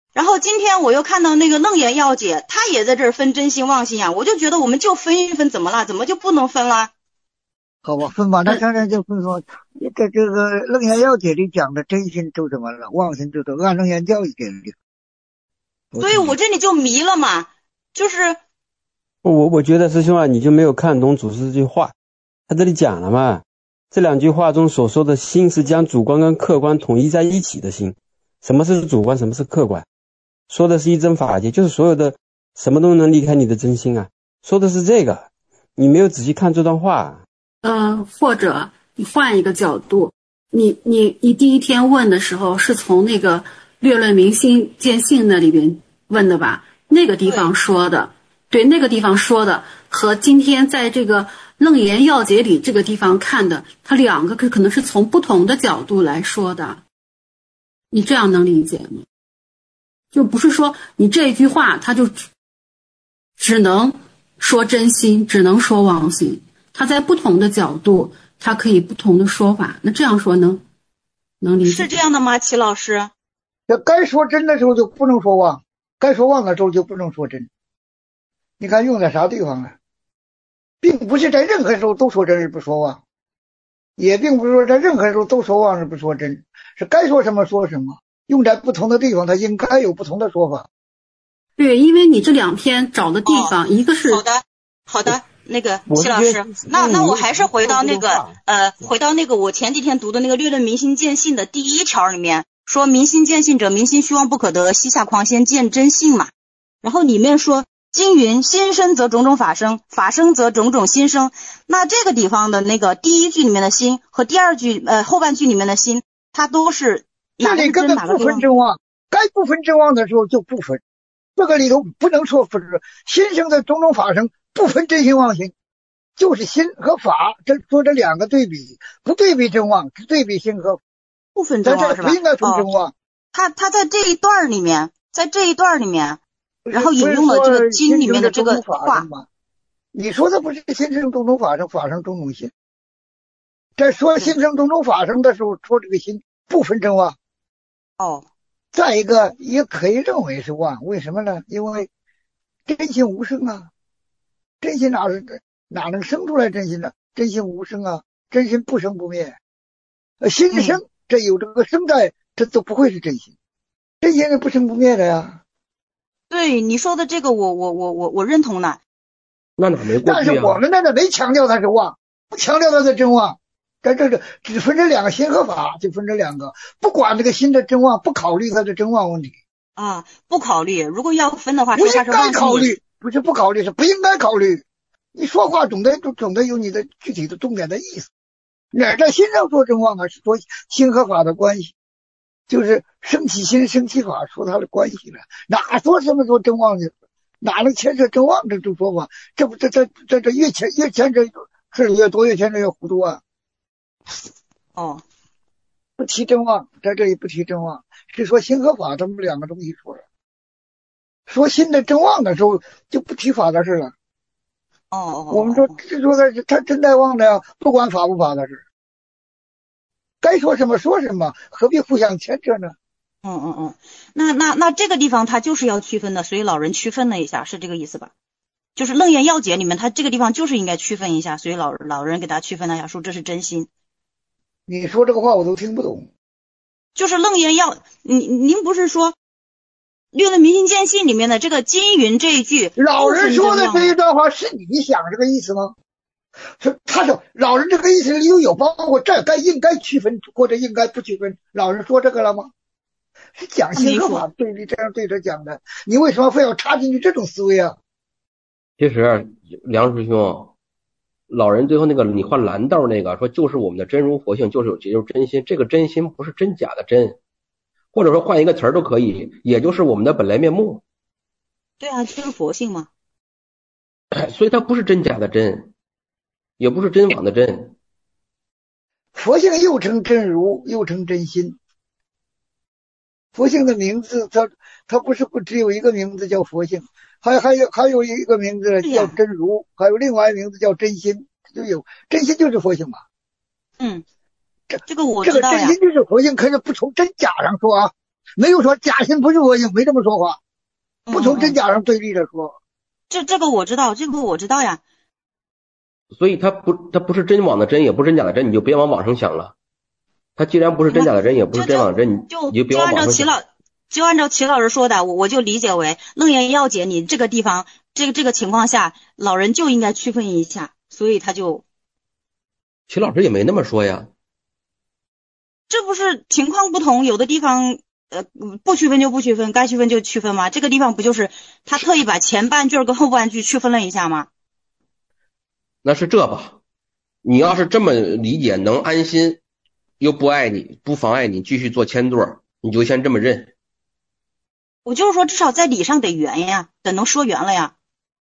然后今天我又看到那个楞严要解，他也在这儿分真心妄心啊，我就觉得我们就分一分，怎么了？怎么就不能分了？ 好吧，分吧，那当然就分说，这个楞严要解里讲的真心就怎么了，妄心就按楞严教义给的。 所以我这里就迷了嘛，就是我觉得师兄啊，你就没有看懂祖师这句话，他这里讲了嘛，这两句话中所说的心是将主观跟客观统一在一起的心。什么是主观，什么是客观？说的是一真法界，就是所有的什么都能离开你的真心啊，说的是这个。你没有仔细看这段话。 或者你换一个角度，你第一天问的时候是从那个略论明心见性那里边问的吧？那个地方说的，对，那个地方说的和今天在这个楞严要解里这个地方看的，它两个可能是从不同的角度来说的。你这样能理解吗？就不是说你这句话它就只能说真心，只能说妄心，它在不同的角度它可以不同的说法。那这样说能理解？ 是这样的吗，齐老师？ 这该说真的时候就不能说妄，该说妄的时候就不能说真。你看用在啥地方啊？并不是在任何时候都说真而不说妄，也并不是说在任何时候都说妄而不说真，是该说什么说什么，用在不同的地方它应该有不同的说法。 对，因为你这两篇找的地方，一个是好的，那个齐老师，那我还是回到那个我前几天读的那个略论明心见性的第一条里面说，明心见性者，明心虚妄不可得，膝下狂先见真性嘛。然后里面说经云心生则种种法生，法生则种种心生。那这个地方的那个第一句里面的心和第二句后半句里面的心，它都是哪个真哪个不分真妄，该不分真妄的时候就不分。这个里头不能说分，心生的种种法生不分真心妄心，就是心和法，这两个对比，不对比真妄，只对比心和不分真妄是吧？ 不应该分真妄。 他在这一段里面，然后引用了这个经里面的这个话。 你说的不是心生种种法生，法生种种心。在说心生种种法生的时候，说这个心不分真妄。再一个也可以认为是妄，为什么呢？因为真心无生啊，真心哪能生出来真心呢？真心无生啊，真心不生不灭。心生这有这个生在，这都不会是真心，真心是不生不灭的呀。 对你说的这个我认同的。 那哪没过去啊？ 但是我们那没强调它是妄，不强调它是真妄。在这只分这两个心和法，就分这两个，不管这个心的真妄，不考虑它的真妄问题啊，不考虑。如果要分的话， 不应该考虑，不是不考虑，是不应该考虑。你说话总得有你的具体的重点的意思。哪在心上说真妄啊？是说心和法的关系，就是生起心生起法，说它的关系了。哪说什么说真妄去？哪能牵涉真妄这种说法？这越牵扯事越多，越牵扯越糊涂啊！不提真妄，在这里不提真妄，是说心和法他们两个东西说了。说心的真妄的时候，就不提法的事了。我们说的他真在妄的呀，不管法不法的事，该说什么说什么，何必互相牵扯呢？ 那这个地方他就是要区分的，所以老人区分了一下，是这个意思吧？就是楞严要解里面，他这个地方就是应该区分一下，所以老人给他区分了一下，说这是真心。 你说这个话我都听不懂。 就是楞严要，您不是说略论明心见性里面的这个金云这一句， 老人说的这一段话是你想这个意思吗？他说老人这个意思里有包括这应该区分或者应该不区分，老人说这个了吗？是讲心和法对立，这样对着讲的，你为什么非要插进去这种思维啊？ 其实梁师兄，老人最后那个你换蓝道那个说就是我们的真如佛性，就是真心，这个真心不是真假的真，或者说换一个词儿都可以，也就是我们的本来面目。 对啊，就是佛性嘛。 所以它不是真假的真，也不是真妄的真。 佛性又称真如，又称真心。佛性的名字它不是只有一个名字叫佛性，还有一个名字叫真如，还有另外一个名字叫真心，就有真心就是佛性嘛。 这个我知道呀。 这个真心就是佛性，可是不从真假上说啊， 没有说假心不是佛性，没这么说话，不从真假上对立着说。 这个我知道，这个我知道呀。 所以它不是真网的真，也不是真假的真，你就别往网上想了。它既然不是真假的真，也不是真网的真，你就别往网上想。 就按照齐老师说的，我就理解为楞严要解你这个地方，这个情况下，老人就应该区分一下，所以他就。 齐老师也没那么说呀。 这不是情况不同，有的地方不区分就不区分，该区分就区分吗？这个地方不就是他特意把前半句跟后半句区分了一下吗？ 那是这吧，你要是这么理解，能安心又不碍你，不妨碍你继续做签座，你就先这么认。 我就是说至少在理上得圆呀，得能说圆了呀。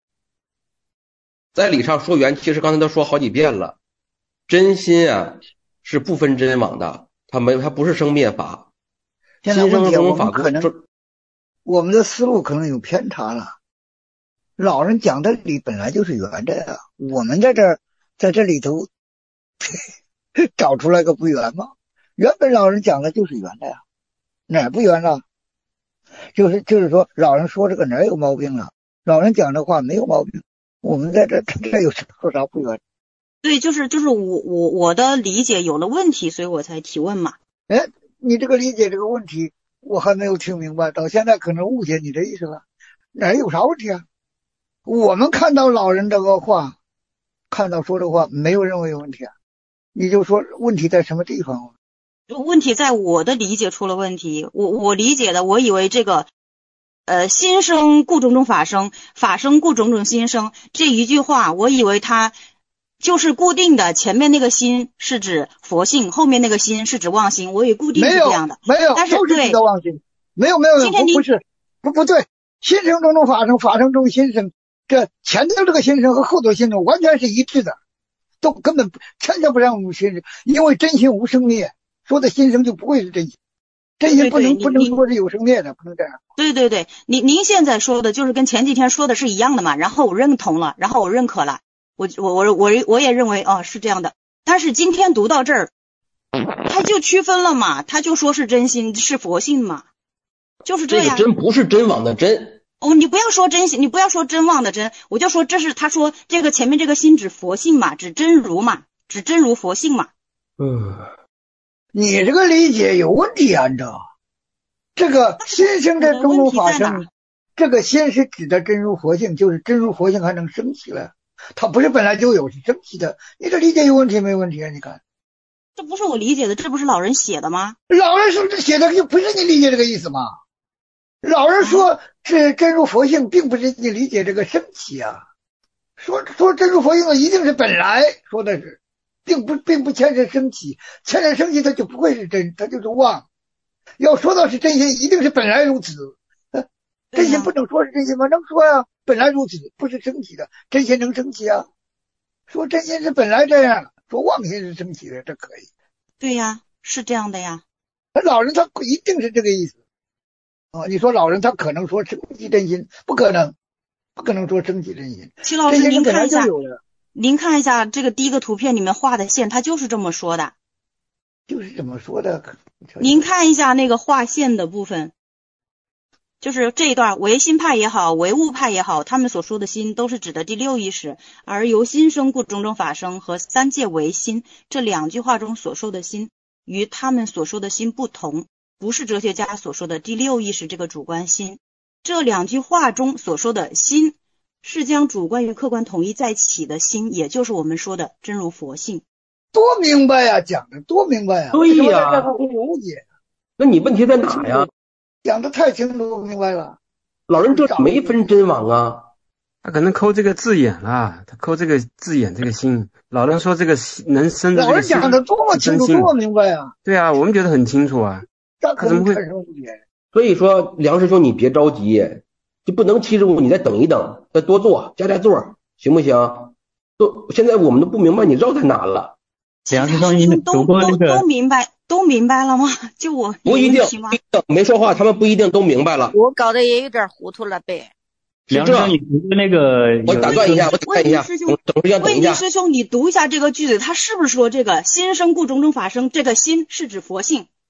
在理上说圆，其实刚才都说好几遍了，真心啊是不分真妄的，它不是生灭法。 现在问题我们的思路可能有偏差了。老人讲的理本来就是圆的呀，我们在这里头找出来个不圆吗？原本老人讲的就是圆的呀，哪儿不圆了？就是说老人说这个哪儿有毛病了？老人讲的话没有毛病，我们在这有说啥不圆？ 对，就是我的理解有了问题，所以我才提问嘛。 哎，你这个理解这个问题我还没有听明白，到现在可能误解你的意思了。哪儿有啥问题啊？我们看到老人这个话，看到说的话，没有认为有问题啊。你就说问题在什么地方？ 问题在我的理解出了问题。我理解的，我以为这个心生故种种法生，法生故种种心生这一句话，我以为它就是固定的，前面那个心是指佛性，后面那个心是指妄心，我以为固定是这样的。 没有， 但是都是指的妄心。没有，不是，不对，心生种种法生，法生种心生。这前头这个心生和后头心生完全是一致的，都根本牵扯不上心生，因为真心无生灭，说的心生就不会是真心，真心不能说是有生灭的，不能这样。 对，您现在说的就是跟前几天说的是一样的嘛，然后我认同了，然后我认可了，我也认为是这样的，但是今天读到这儿，他就区分了嘛，他就说是真心是佛性嘛，就是这样。 这个真不是真妄的真。 你不要说真心，你不要说真妄的真，我就说这是他说这个前面这个心指佛性嘛，指真如嘛，指真如佛性嘛。 你这个理解有问题啊！这个心生的种种法生，这个心是指的真如佛性，就是真如佛性还能升起来，它不是本来就有，是升起的。你这理解有问题没问题啊？你看， 这不是我理解的，这不是老人写的吗？ 老人是不是写的就不是你理解这个意思吗？老人说是真如佛性，并不是你理解这个升起啊。说真如佛性一定是本来说的是，并不牵扯升起，牵扯升起它就不会是真，它就是妄。要说到是真心，一定是本来如此。真心不能说是真心吗？能说呀，本来如此，不是升起的，真心能升起啊。说真心是本来这样，说妄心是升起的，这可以。 对呀，是这样的呀。 老人他一定是这个意思。你说老人他可能说升起真心，不可能说升起真心。 齐老师，您看一下这个第一个图片里面画的线，它就是这么说的。 就是这么说的。 您看一下那个画线的部分，就是这一段，唯心派也好，唯物派也好，他们所说的心都是指的第六意识，而由心生故种种法生和三界唯心这两句话中所说的心，与他们所说的心不同。不是哲学家所说的第六意识这个主观心，这两句话中所说的心是将主观与客观统一在一起的心，也就是我们说的真如佛性。 多明白呀，讲的多明白呀。 对呀， 这会误解。 那你问题在哪呀？ 讲的太清楚明白了。 老人这没分真妄啊， 他可能抠这个字眼了，他抠这个字眼这个心。老人说这个能生的这个心， 老人讲的多么清楚多么明白呀。 对啊，我们觉得很清楚啊。 他怎么会？ 所以说梁师兄你别着急，就不能75，你再等一等，再多做加座，行不行？现在我们都不明白你绕在哪了。 梁师兄，你读过那个都明白了吗？就我不一定没说话，他们不一定都明白了。 我搞得也有点糊涂了呗。 梁师兄，你读过那个？ 我打断一下，等一下。 魏宁师兄，你读一下这个句子，他是不是说这个心生故种种法生？这个心是指佛性？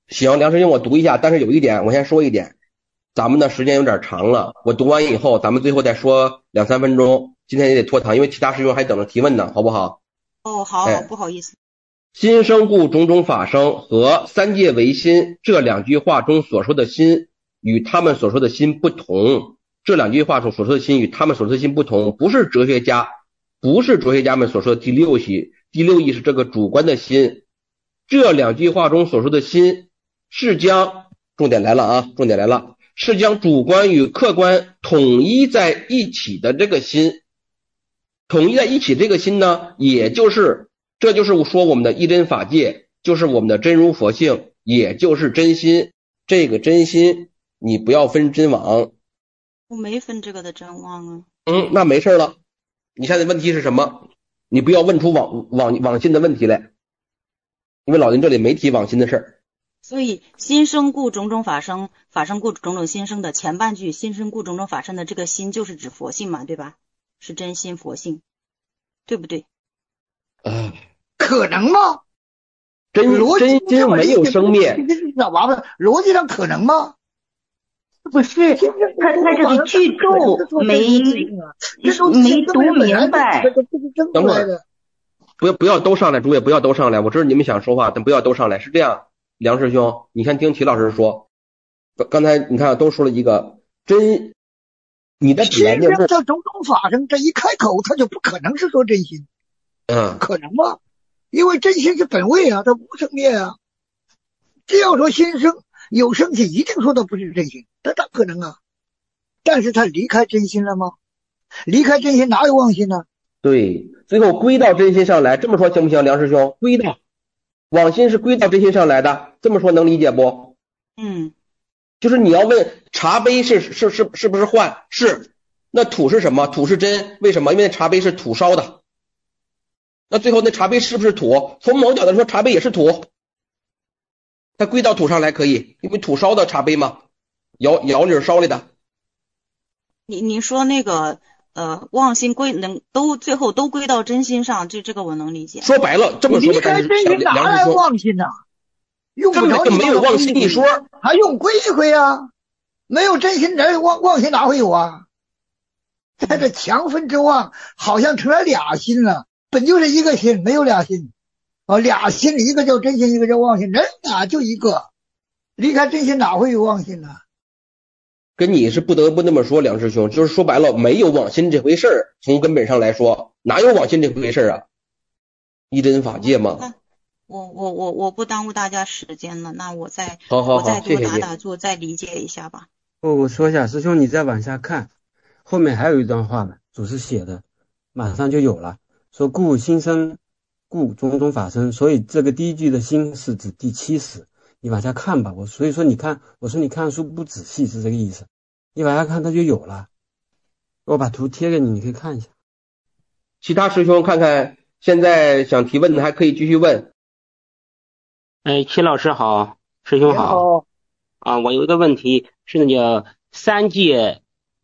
行，梁师兄我读一下，但是有一点我先说一点，咱们的时间有点长了，我读完以后咱们最后再说2-3分钟，今天也得拖堂，因为其他师兄还等着提问呢，好不好？ 哦，好，不好意思。 心生故种种法生和三界唯心这两句话中所说的心与他们所说的心不同，这两句话中所说的心与他们所说的心不同，不是哲学家们所说的第六意是这个主观的心，这两句话中所说的心是将，重点来了，是将主观与客观统一在一起的这个心，统一在一起这个心呢，这就是我说我们的一真法界，就是我们的真如佛性，也就是真心。这个真心你不要分真妄。 我没分这个的真妄啊。 那没事了。你现在问题是什么？你不要问出妄心的问题来，因为老人这里没提妄心的事儿。 所以心生故种种法生，法生故种种心生的前半句心生故种种法生的这个心就是指佛性嘛，对吧？是真心佛性，对不对？ 可能吗？ 真心没有生灭， 逻辑上可能吗？ 不是，他这个句咒没读明白。 等会儿，不要都上来，诸位不要都上来，我知道你们想说话，但不要都上来。是这样，梁师兄，你先听齐老师说。刚才你看都说了一个真，你的指南就是这种种法生，这一开口他就不可能是说真心。可能吗？因为真心是本位啊，它无生灭啊。只要说心生有生起，一定说它不是真心，它咋可能啊？但是他离开真心了吗？离开真心哪有妄心呢？ 对，最后归到真心上来，这么说行不行？梁师兄，归到妄心是归到真心上来的，这么说能理解不？就是你要问茶杯是不是幻？是。那土是什么？土是真，为什么？因为茶杯是土烧的。那最后那茶杯是不是土？从某角度说，茶杯也是土，它归到土上来可以，因为土烧的茶杯嘛，窑里烧来的。 你说那个妄心最后都归到真心上，这个我能理解。 说白了，这么说吧， 真心哪来妄心呢？用不着没有妄心一说， 还用归啊？没有真心，人妄心哪会有啊？在这强分之妄，好像成了俩心了。本就是一个心，没有俩心俩心，一个叫真心，一个叫妄心，人哪就一个，离开真心哪会有妄心呢？ 跟你是不得不那么说，梁师兄，就是说白了，没有妄心这回事儿。从根本上来说，哪有妄心这回事儿啊？一真法界嘛。 我不耽误大家时间了，那我再好， 我再多打坐，再理解一下吧。 我说一下，师兄你再往下看，后面还有一段话呢，祖师写的，马上就有了。说故心生，故种种法生，所以这个第一句的心是指第七识，你往下看吧。所以说你看，我说你看书不仔细是这个意思，你往下看它就有了。我把图贴给你，你可以看一下。 其他师兄看看，现在想提问的还可以继续问。 齐老师好，师兄好。我有一个问题是那个三界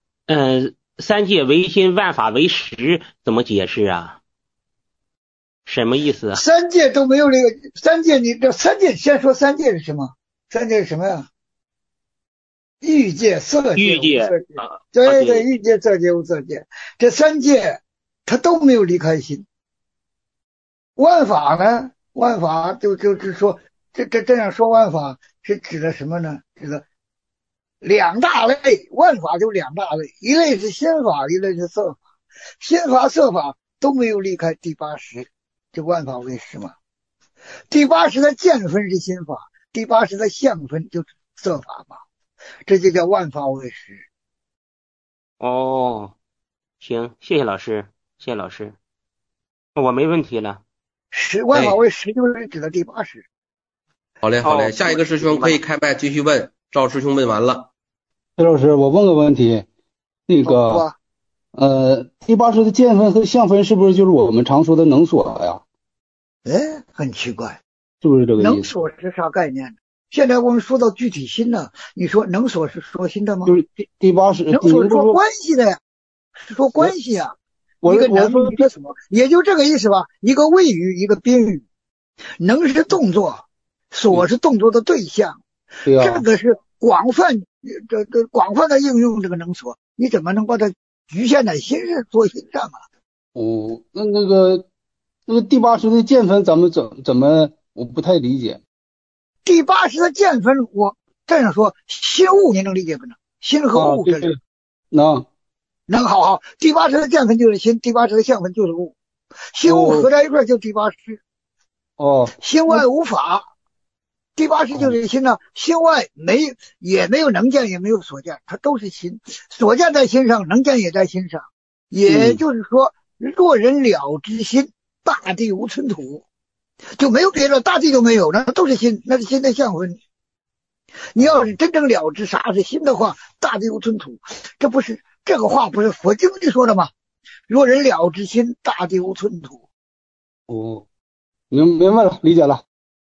唯心，万法唯识，怎么解释啊？什么意思啊？ 三界都没有这个三界，你这三界先说三界是什么？三界是什么呀？欲界、色界、无色界。对，欲界、色界、无色界，这三界它都没有离开心。万法呢？万法就是说，这样说万法是指的什么呢？指的两大类，万法就两大类，一类是心法，一类是色法。心法、色法都没有离开第八识。就万法唯识嘛，第八识的见分是心法，第八识的相分就是色法嘛，这就叫万法唯识。 行，谢谢老师，我没问题了。 万法唯识就是指的第八识。 好嘞，下一个师兄可以开麦继续问。赵师兄问完了。 崔老师，我问个问题，那个第八识的见分和相分是不是就是我们常说的能所呀？ 很奇怪， 是不是这个意思？ 能所是啥概念？现在我们说到具体心呢，你说能所是说心的吗？ 就是第八识， 能所是说关系的呀，是说关系啊。一个能，一个所，也就这个意思吧。一个谓语，一个宾语。能是动作， 所是动作的对象。 对啊， 这个是广泛的应用这个能所，你怎么能把它局限在心上啊？ 哦，那个第八识的见分咱们怎么我不太理解。 第八识的见分，我这样说，心物你能理解不能？心和物这里，能好。第八识的见分就是心，第八识的相分就是物，心物合在一块就第八识。心外无法。第八识就是心呢，心外也没有能见，也没有所见，它都是心，所见在心上，能见也在心上。也就是说，若人了知心，大地无存土，就没有别的，大地就没有，那都是心，那是心的相分。你要是真正了知啥是心的话，大地无存土，这个话不是佛经里说的吗？若人了知心，大地无存土。 明白了，理解了。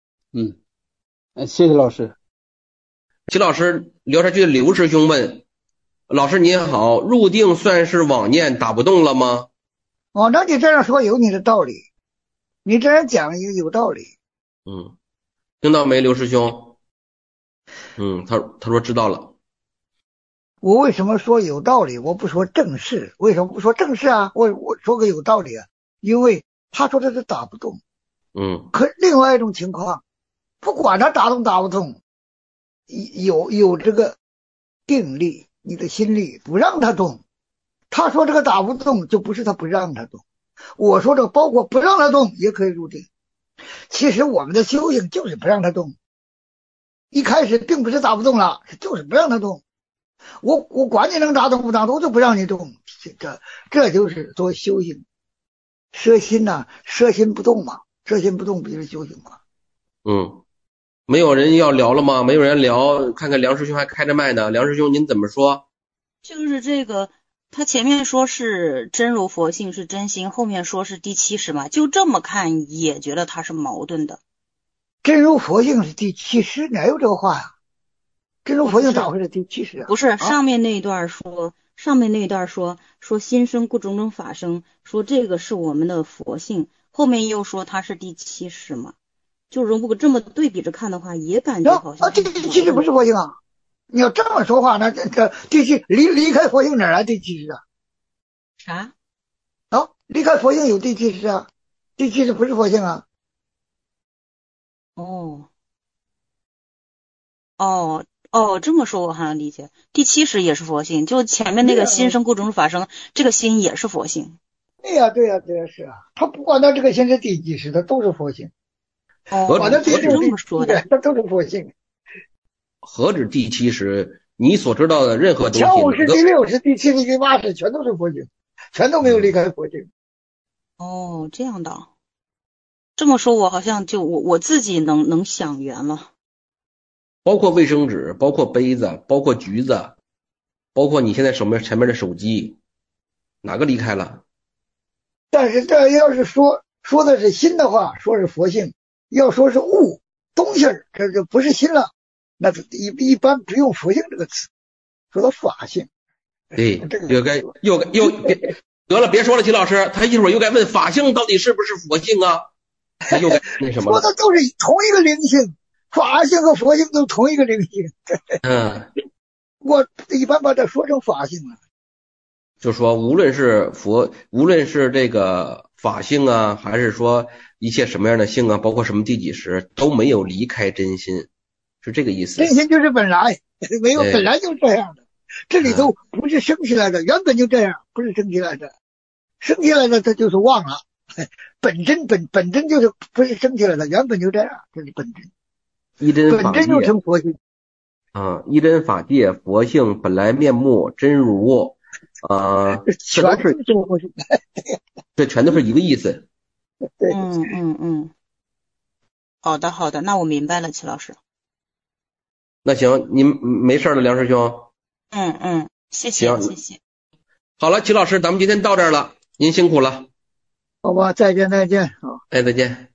谢谢老师。 齐老师，聊天区的刘师兄问，老师您好，入定算是妄念打不动了吗？ 那你这样说有你的道理，你这样讲也有道理。 听到没，刘师兄？他说知道了。 我为什么说有道理？我不说正事，为什么不说正事啊？我说个有道理啊，因为他说的是打不动。可另外一种情况，不管他打动打不动，有这个定力，你的心力不让他动。他说这个打不动，就不是他不让他动。我说这包括不让他动也可以入定。其实我们的修行就是不让他动，一开始并不是打不动了，就是不让他动。我管你能打动不打动，我就不让你动。这就是做修行。摄心呐，摄心不动嘛，摄心不动不就是修行吗？ 没有人要聊了吗？没有人聊，看看梁师兄还开着麦呢。梁师兄您怎么说？ 就是这个，他前面说是真如佛性是真心，后面说是第七识嘛，就这么看也觉得他是矛盾的。 真如佛性是第七识，哪有这个话呀？真如佛性咋会是第七识啊？ 不是，上面那一段说心生故种种法生，说这个是我们的佛性，后面又说它是第七识嘛，就如果这么对比着看的话，也感觉好像第七识不是佛性啊。你要这么说话，那这第七离开佛性哪来第七识啊？ 啥？ 离开佛性有第七识啊？第七识不是佛性啊？ 这么说我好像理解，第七识也是佛性，就前面那个心生故种种法生，这个心也是佛性。 对呀，是啊，他不管他这个心是第几识，他都是佛性。 管他这么说的， 他都是佛性。 何止第七识？你所知道的任何东西， 前五识、第六识、第七识、第八识，全都是佛性，全都没有离开佛性。 这样的，这么说我好像就我自己能想圆了。 包括卫生纸，包括杯子，包括橘子，包括你现在前面的手机，哪个离开了？ 但是这要是说的是心的话，说是佛性；要说是物东西，这就不是心了。那一般不用佛性这个词，说到法性。 对，又得了，别说了，齐老师，他一会儿又该问法性到底是不是佛性啊？他又该那什么了？ 说的都是同一个灵性。法性和佛性都同一个灵性。我一般把它说成法性了。 就说无论是这个法性啊，还是说一切什么样的性啊，包括什么第几识，都没有离开真心，是这个意思。 真心就是本来，没有本来就这样的，这里头不是生起来的，原本就这样，不是生起来的。生起来的它就是忘了，本真就是不是生起来的，原本就这样，这是本真。 一真法界， 本真就成佛性。 一真法界，佛性本来面目真如，这全都是一个意思。 好的，那我明白了，齐老师。 那行，您没事了，梁师兄。 谢谢。 好了，齐老师，咱们今天到这儿了，您辛苦了。 好吧，再见。 再见。